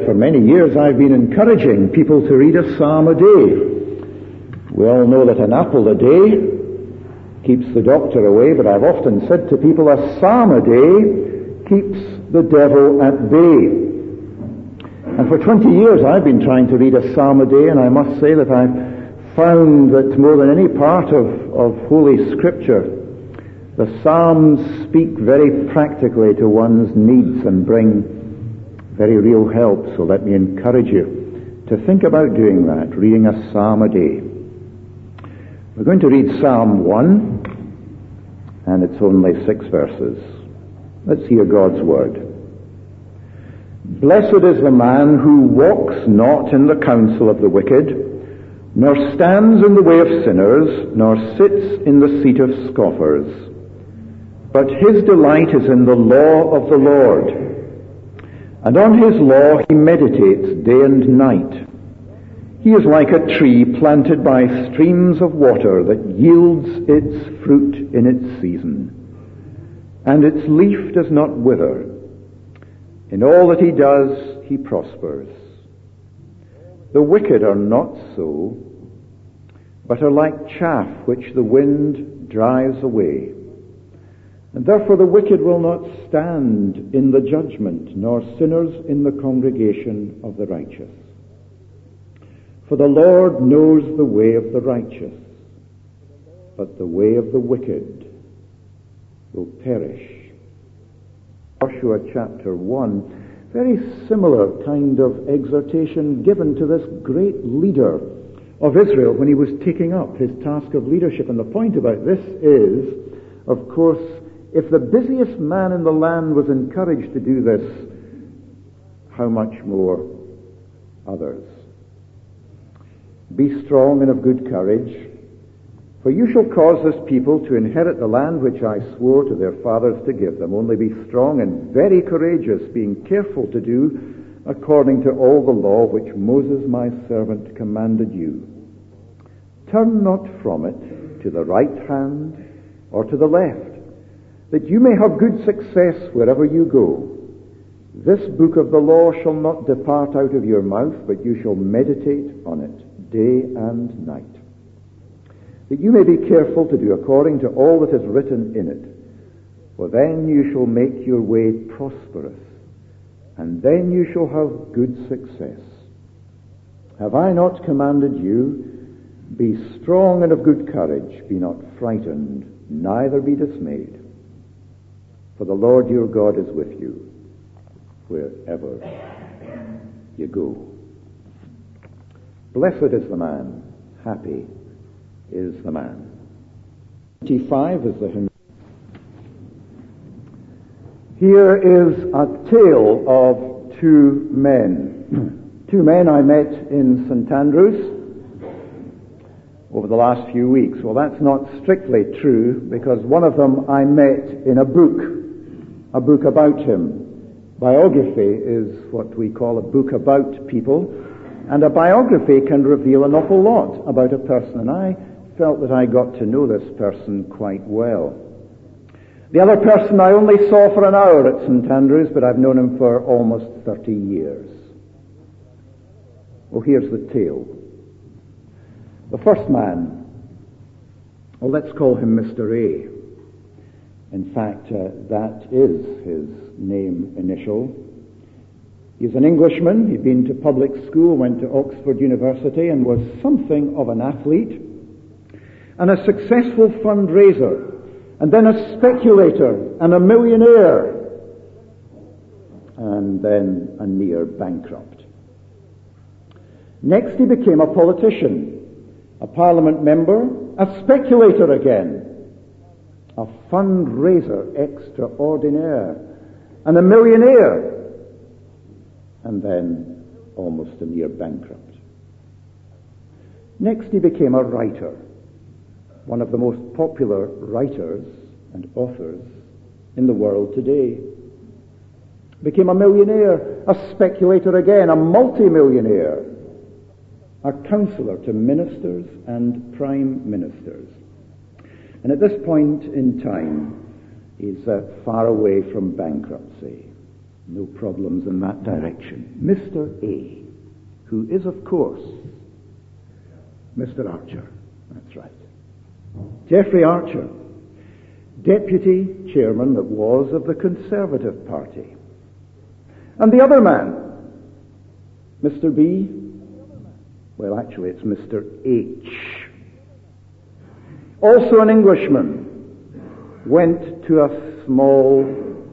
For many years I've been encouraging people to read a psalm a day. We all know that an apple a day keeps the doctor away, but I've often said to people a psalm a day keeps the devil at bay. And for 20 years I've been trying to read a psalm a day, and I must say that I've found that more than any part of Holy Scripture, the Psalms speak very practically to one's needs and bring very real help. So let me encourage you to think about doing that, reading a psalm a day. We're going to read Psalm 1, and it's only 6 verses. Let's hear God's word. Blessed is the man who walks not in the counsel of the wicked, nor stands in the way of sinners, nor sits in the seat of scoffers. But his delight is in the law of the Lord, and on his law he meditates day and night. He is like a tree planted by streams of water that yields its fruit in its season, and its leaf does not wither. In all that he does, he prospers. The wicked are not so, but are like chaff which the wind drives away. And therefore the wicked will not stand in the judgment, nor sinners in the congregation of the righteous. For the Lord knows the way of the righteous, but the way of the wicked will perish. Joshua chapter 1, very similar kind of exhortation given to this great leader of Israel when he was taking up his task of leadership. And the point about this is, of course, if the busiest man in the land was encouraged to do this, how much more others? Be strong and of good courage, for you shall cause this people to inherit the land which I swore to their fathers to give them. Only be strong and very courageous, being careful to do according to all the law which Moses my servant commanded you. Turn not from it to the right hand or to the left, that you may have good success wherever you go. This book of the law shall not depart out of your mouth, but you shall meditate on it day and night, that you may be careful to do according to all that is written in it. For then you shall make your way prosperous, and then you shall have good success. Have I not commanded you? Be strong and of good courage. Be not frightened, neither be dismayed. For the Lord your God is with you wherever you go. Blessed is the man, happy is the man. 25 is the hymn. Here is a tale of two men. Two men I met in St. Andrews over the last few weeks. Well, that's not strictly true, because one of them I met in a book about him. Biography is what we call a book about people, and a biography can reveal an awful lot about a person, and I felt that I got to know this person quite well. The other person I only saw for an hour at St. Andrews, but I've known him for almost 30 years. Well, here's the tale. The first man, well, let's call him Mr. A. In fact, that is his name initial. He's an Englishman. He'd been to public school, went to Oxford University, and was something of an athlete, and a successful fundraiser, and then a speculator, and a millionaire, and then a near bankrupt. Next he became a politician, a parliament member, a speculator again, a fundraiser extraordinaire, and a millionaire, and then almost a near bankrupt. Next he became a writer, one of the most popular writers and authors in the world today. Became a millionaire, a speculator again, a multi-millionaire, a counselor to ministers and prime ministers. And at this point in time, he's far away from bankruptcy. No problems in that direction. Mr. A, who is, of course, Mr. Archer. That's right. Geoffrey Archer, deputy chairman that was of the Conservative Party. And the other man, Mr. B, well, actually it's Mr. H. Also an Englishman, went to a small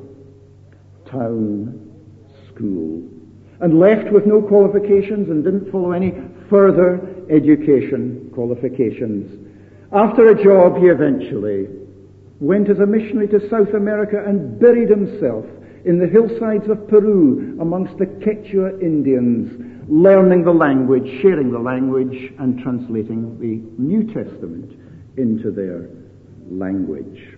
town school and left with no qualifications and didn't follow any further education qualifications. After a job, he eventually went as a missionary to South America and buried himself in the hillsides of Peru amongst the Quechua Indians, learning the language, sharing the language, and translating the New Testament into their language.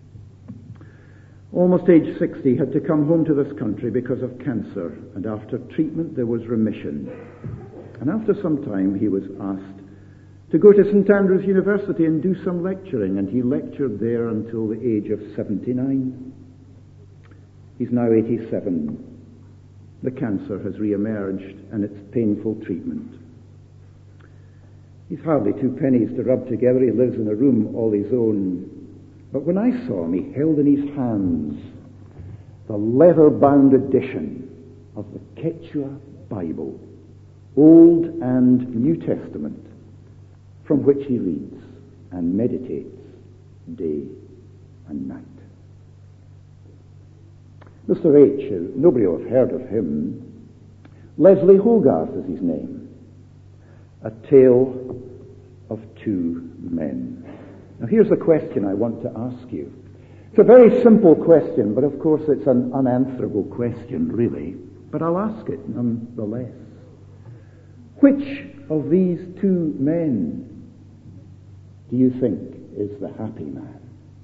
Almost age 60, had to come home to this country because of cancer, and after treatment there was remission. And after some time he was asked to go to St. Andrews University and do some lecturing, and he lectured there until the age of 79. He's now 87. The cancer has re-emerged, and it's painful treatment. He's hardly two pennies to rub together. He lives in a room all his own. But when I saw him, he held in his hands the leather-bound edition of the Quechua Bible, Old and New Testament, from which he reads and meditates day and night. Mr. H, nobody will have heard of him. Leslie Hogarth is his name. A Tale of Two Men. Now here's the question I want to ask you. It's a very simple question, but of course it's an unanswerable question, really. But I'll ask it nonetheless. Which of these two men do you think is the happy man?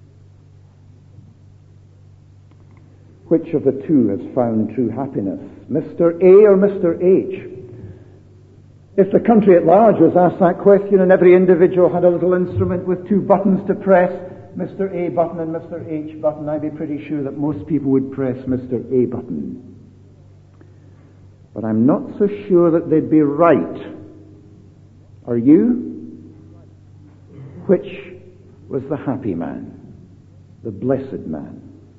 Which of the two has found true happiness? Mr. A or Mr. H? If the country at large was asked that question and every individual had a little instrument with two buttons to press, Mr. A button and Mr. H button, I'd be pretty sure that most people would press Mr. A button. But I'm not so sure that they'd be right. Are you? Which was the happy man, the blessed man?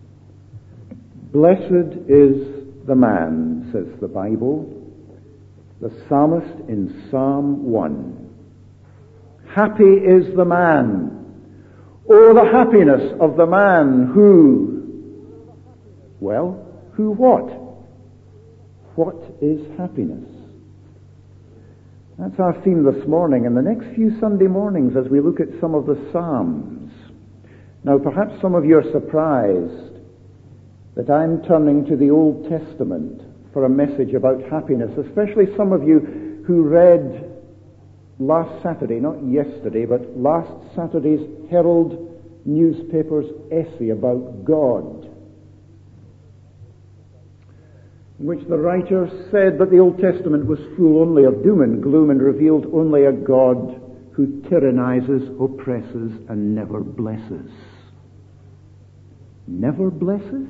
Blessed is the man, says the Bible. The psalmist in Psalm 1. Happy is the man. Oh, the happiness of the man who... Well, who what? What is happiness? That's our theme this morning and the next few Sunday mornings as we look at some of the Psalms. Now, perhaps some of you are surprised that I'm turning to the Old Testament for a message about happiness, especially some of you who read last Saturday, not yesterday, but last Saturday's Herald newspaper's essay about God, in which the writer said that the Old Testament was full only of doom and gloom and revealed only a God who tyrannizes, oppresses, and never blesses. Never blesses?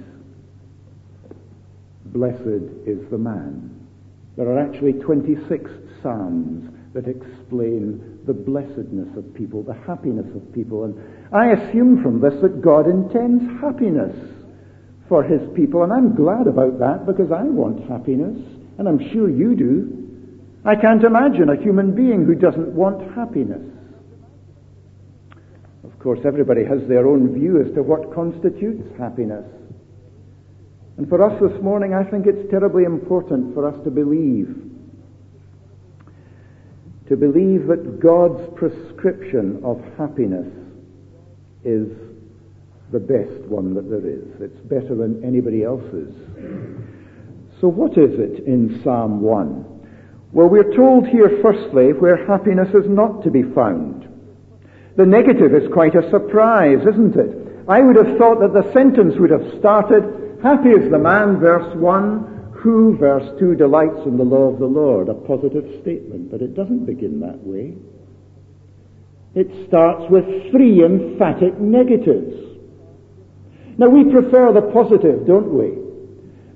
Blessed is the man. There are actually 26 psalms that explain the blessedness of people, the happiness of people. And I assume from this that God intends happiness for his people. And I'm glad about that because I want happiness. And I'm sure you do. I can't imagine a human being who doesn't want happiness. Of course, everybody has their own view as to what constitutes happiness. And for us this morning, I think it's terribly important for us to believe that God's prescription of happiness is the best one that there is. It's better than anybody else's. So what is it in Psalm 1? Well, we're told here firstly where happiness is not to be found. The negative is quite a surprise, isn't it? I would have thought that the sentence would have started, happy is the man, verse 1, who, verse 2, delights in the law of the Lord, a positive statement, but it doesn't begin that way. It starts with 3 emphatic negatives. Now, we prefer the positive, don't we?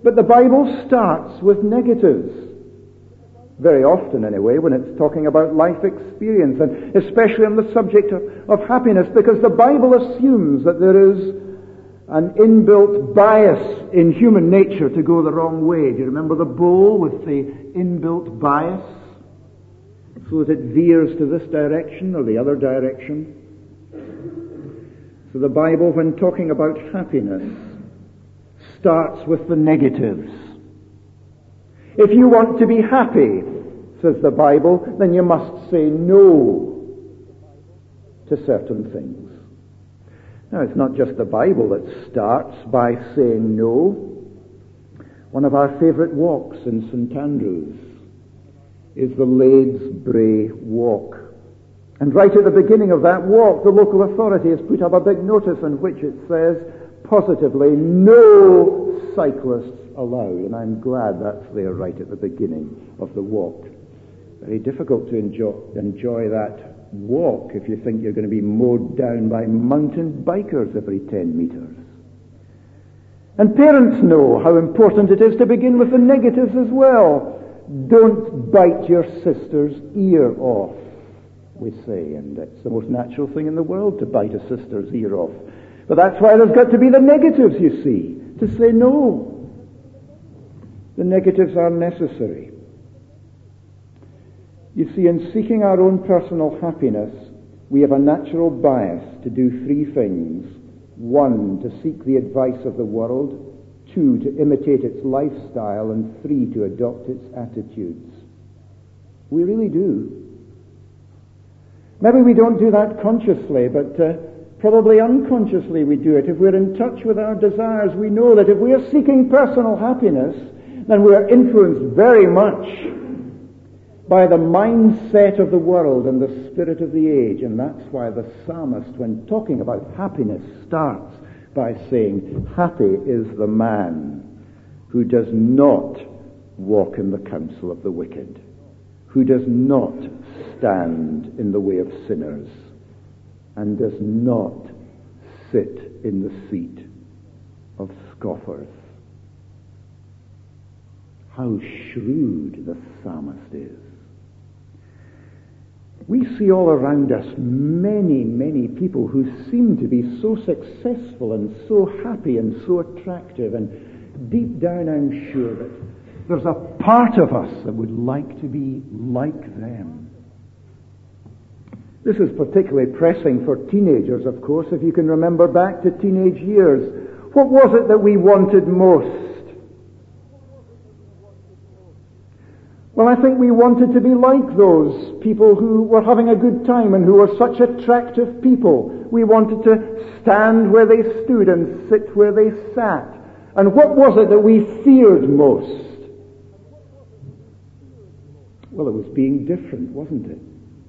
But the Bible starts with negatives. Very often, anyway, when it's talking about life experience, and especially on the subject of happiness, because the Bible assumes that there is an inbuilt bias in human nature to go the wrong way. Do you remember the bowl with the inbuilt bias? So that it veers to this direction or the other direction. So the Bible, when talking about happiness, starts with the negatives. If you want to be happy, says the Bible, then you must say no to certain things. Now, it's not just the Bible that starts by saying no. One of our favourite walks in St Andrews is the Lades Brae Walk. And right at the beginning of that walk, the local authority has put up a big notice in which it says positively, no cyclists allowed. And I'm glad that's there right at the beginning of the walk. Very difficult to enjoy that walk if you think you're going to be mowed down by mountain bikers every 10 meters. And parents know how important it is to begin with the negatives as well. Don't bite your sister's ear off, we say, and it's the most natural thing in the world to bite a sister's ear off. But that's why there's got to be the negatives, you see, to say no. The negatives are necessary. You see, in seeking our own personal happiness, we have a natural bias to do three things. One, to seek the advice of the world. Two, to imitate its lifestyle. And three, to adopt its attitudes. We really do. Maybe we don't do that consciously, but probably unconsciously we do it. If we're in touch with our desires, we know that if we are seeking personal happiness, then we are influenced very much by the mindset of the world and the spirit of the age. And that's why the psalmist, when talking about happiness, starts by saying, happy is the man who does not walk in the counsel of the wicked, who does not stand in the way of sinners, and does not sit in the seat of scoffers. How shrewd the psalmist is. We see all around us many, many people who seem to be so successful and so happy and so attractive, and deep down I'm sure that there's a part of us that would like to be like them. This is particularly pressing for teenagers, of course, if you can remember back to teenage years. What was it that we wanted most? Well, I think we wanted to be like those people who were having a good time and who were such attractive people. We wanted to stand where they stood and sit where they sat. And what was it that we feared most? Well, it was being different, wasn't it?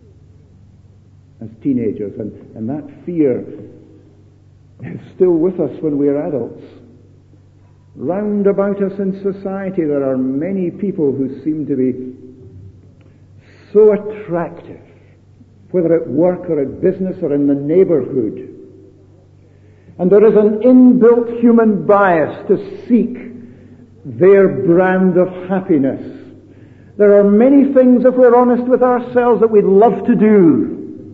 As teenagers. And that fear is still with us when we're adults. Round about us in society, there are many people who seem to be so attractive, whether at work or at business or in the neighborhood. And there is an inbuilt human bias to seek their brand of happiness. There are many things, if we're honest with ourselves, that we'd love to do.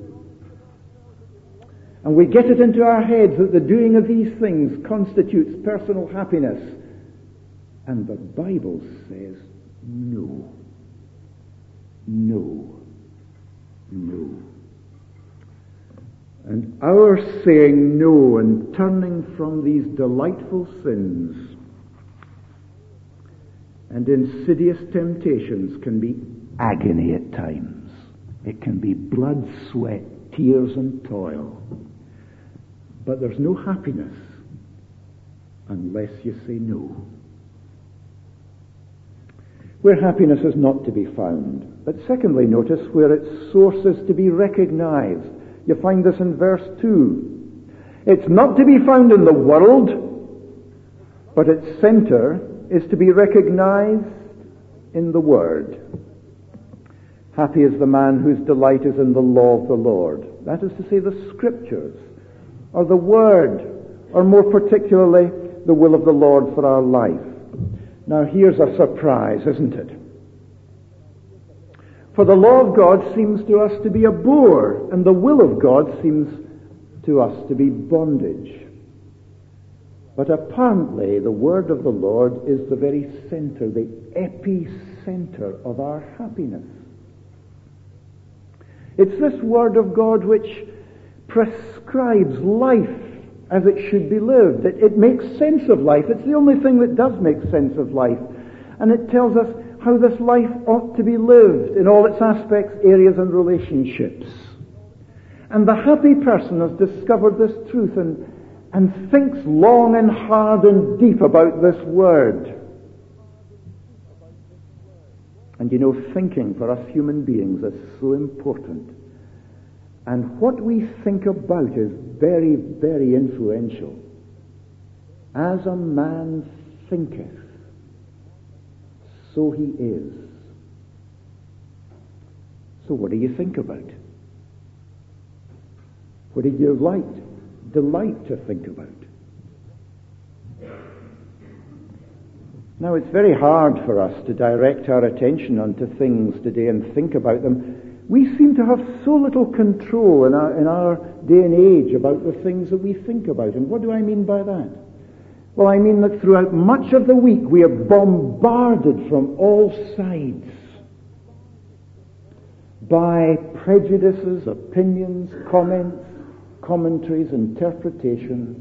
And we get it into our heads that the doing of these things constitutes personal happiness. And the Bible says no. No. No. And our saying no and turning from these delightful sins and insidious temptations can be agony at times. It can be blood, sweat, tears and toil. But there's no happiness unless you say no. Where happiness is not to be found. But secondly, notice where its source is to be recognized. You find this in verse 2. It's not to be found in the world, but its center is to be recognized in the Word. Happy is the man whose delight is in the law of the Lord. That is to say, the Scriptures, or the Word, or more particularly, the will of the Lord for our life. Now here's a surprise, isn't it? For the law of God seems to us to be a bore, and the will of God seems to us to be bondage. But apparently the word of the Lord is the very center, the epicenter of our happiness. It's this word of God which prescribes life as it should be lived. It makes sense of life. It's the only thing that does make sense of life. And it tells us how this life ought to be lived in all its aspects, areas, and relationships. And the happy person has discovered this truth and thinks long and hard and deep about this word. And you know, thinking for us human beings is so important. And what we think about is very, very influential. As a man thinketh, so he is. So what do you think about? What do you delight to think about? Now, it's very hard for us to direct our attention onto things today and think about them. We seem to have so little control in our day and age about the things that we think about. And what do I mean by that? Well, I mean that throughout much of the week we are bombarded from all sides by prejudices, opinions, comments, commentaries, interpretations,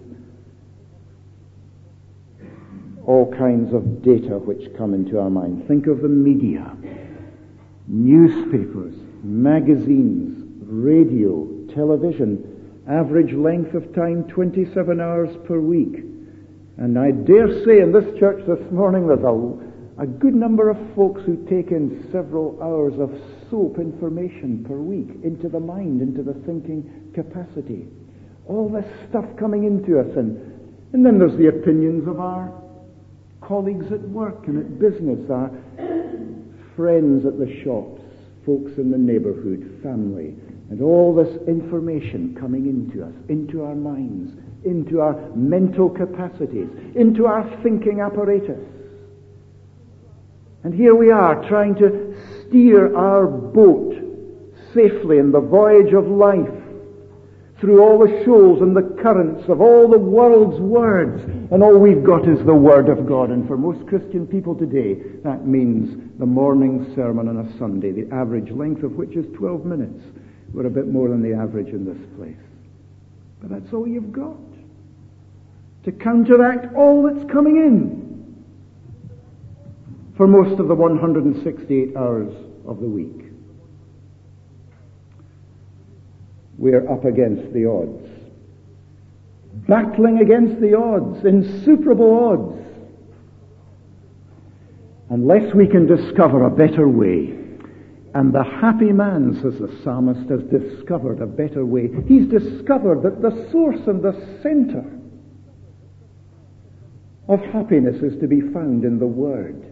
all kinds of data which come into our mind. Think of the media, newspapers, magazines, radio, television, average length of time 27 hours per week. And I dare say in this church this morning there's a good number of folks who take in several hours of soap information per week into the mind, into the thinking capacity. All this stuff coming into us, and then there's the opinions of our colleagues at work and at business, our friends at the shops, folks in the neighborhood, family, and all this information coming into us, into our minds, into our mental capacities, into our thinking apparatus. And here we are trying to steer our boat safely in the voyage of life through all the shoals and the currents of all the world's words, and all we've got is the Word of God. And for most Christian people today, that means the morning sermon on a Sunday, the average length of which is 12 minutes. We're a bit more than the average in this place. But that's all you've got to counteract all that's coming in for most of the 168 hours of the week. We're up against the odds. Battling against the odds, insuperable odds. Unless we can discover a better way. And the happy man, says the psalmist, has discovered a better way. He's discovered that the source and the center of happiness is to be found in the Word.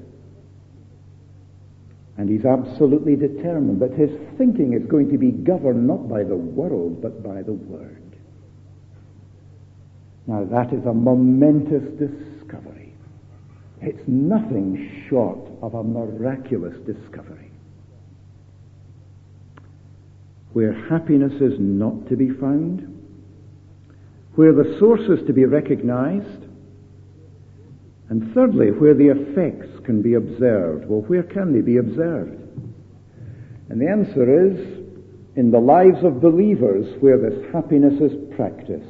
And he's absolutely determined that his thinking is going to be governed not by the world, but by the Word. Now that is a momentous discovery. It's nothing short of a miraculous discovery. Where happiness is not to be found, where the source is to be recognized, and thirdly, where the effects can be observed. Well, where can they be observed? And the answer is in the lives of believers where this happiness is practiced.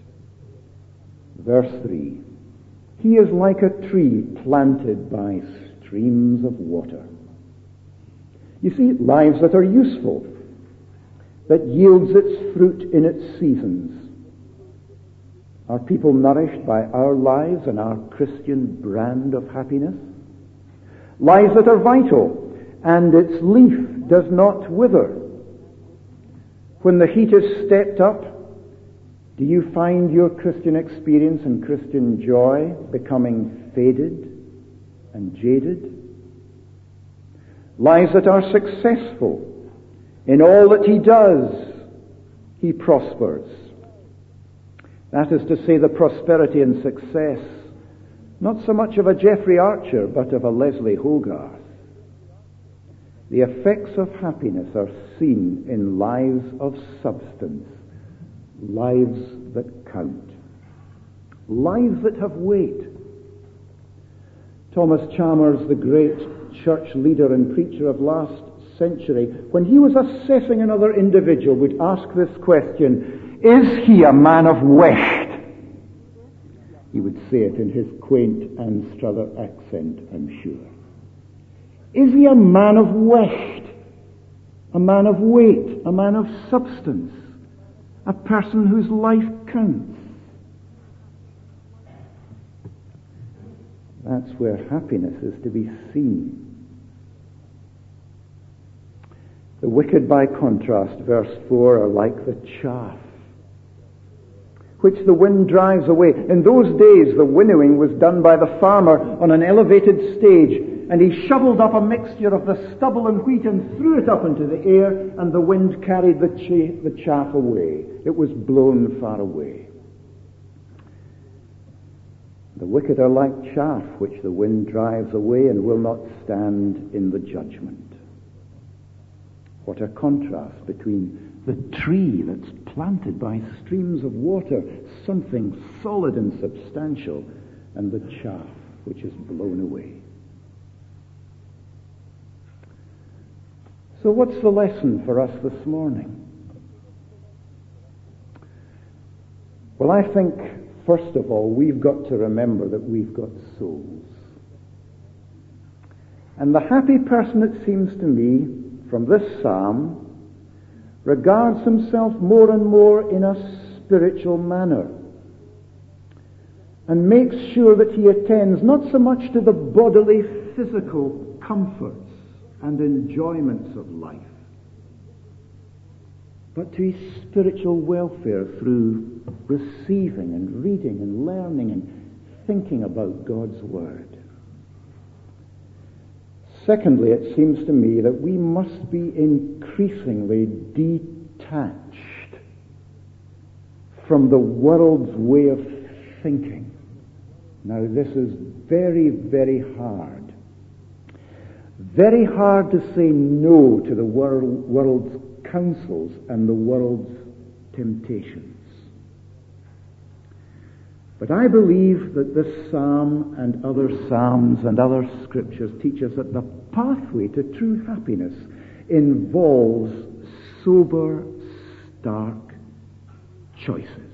Verse 3, he is like a tree planted by streams of water. You see, lives that are useful, that yields its fruit in its seasons. Are people nourished by our lives and our Christian brand of happiness? Lives that are vital and its leaf does not wither. When the heat is stepped up, do you find your Christian experience and Christian joy becoming faded and jaded? Lives that are successful in all that he does, he prospers. That is to say, the prosperity and success Not so much of a Jeffrey Archer, but of a Leslie Hogarth. The effects of happiness are seen in lives of substance, lives that count, lives that have weight. Thomas Chalmers, the great church leader and preacher of last century, when he was assessing another individual, would ask this question: is he a man of wicht? He would say it in his quaint Anstruther accent, I'm sure. Is he a man of wicht? A man of weight? A man of substance? A person whose life counts? That's where happiness is to be seen. The wicked, by contrast, verse 4, are like the chaff which the wind drives away. In those days, the winnowing was done by the farmer on an elevated stage, and he shoveled up a mixture of the stubble and wheat and threw it up into the air, and the wind carried the chaff away. It was blown far away. The wicked are like chaff which the wind drives away and will not stand in the judgment. What a contrast between the tree that's planted by streams of water, something solid and substantial, and the chaff which is blown away. So what's the lesson for us this morning? Well, I think, first of all, we've got to remember that we've got souls. And the happy person, it seems to me, from this psalm, regards himself more and more in a spiritual manner and makes sure that he attends not so much to the bodily, physical comforts and enjoyments of life, but to his spiritual welfare through receiving and reading and learning and thinking about God's Word. Secondly, it seems to me that we must be increasingly detached from the world's way of thinking. Now, this is very, very hard. Very hard to say no to the world's counsels and the world's temptations. But I believe that this psalm and other psalms and other scriptures teach us that the pathway to true happiness involves sober, stark choices.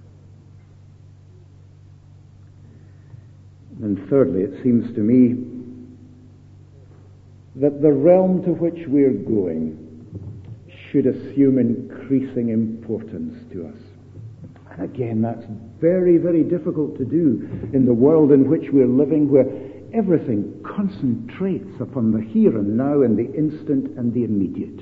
And thirdly, it seems to me that the realm to which we're going should assume increasing importance to us. And again, that's very, very difficult to do in the world in which we're living, where everything concentrates upon the here and now and the instant and the immediate.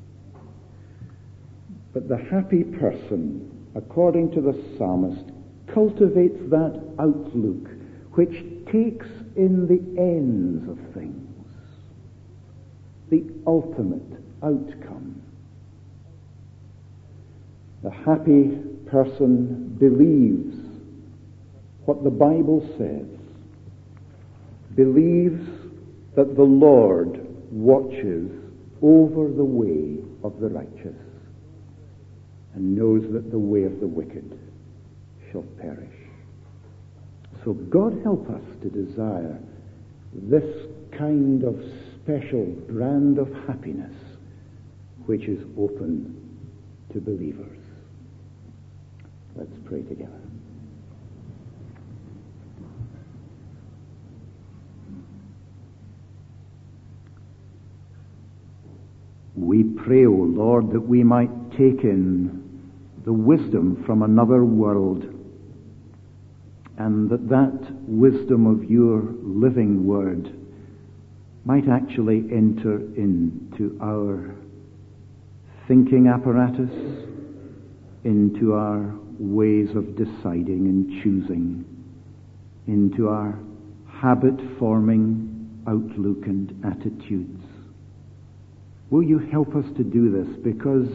But the happy person, according to the psalmist, cultivates that outlook which takes in the ends of things, the ultimate outcome. The happy person believes what the Bible says, believes that the Lord watches over the way of the righteous, and knows that the way of the wicked shall perish. So God help us to desire this kind of special brand of happiness which is open to believers. Let's pray together. We pray, O Lord, that we might take in the wisdom from another world, and that wisdom of your living word might actually enter into our thinking apparatus, into our ways of deciding and choosing, into our habit-forming outlook and attitudes. Will you help us to do this, because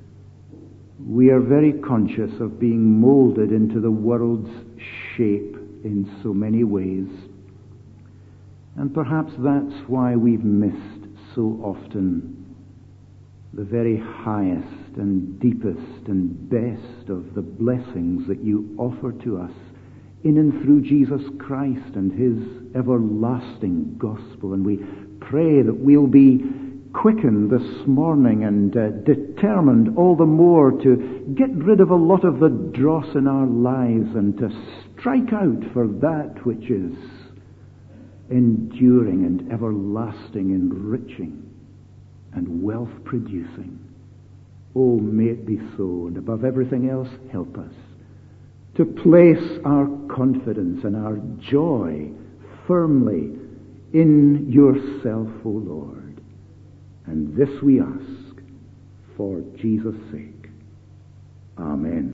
we are very conscious of being molded into the world's shape in so many ways. And perhaps that's why we've missed so often the very highest and deepest and best of the blessings that you offer to us in and through Jesus Christ and his everlasting gospel. And we pray that we'll be quickened this morning and determined all the more to get rid of a lot of the dross in our lives and to strike out for that which is enduring and everlasting, enriching and wealth-producing. Oh, may it be so, and above everything else, help us to place our confidence and our joy firmly in yourself, O Lord. And this we ask for Jesus' sake. Amen.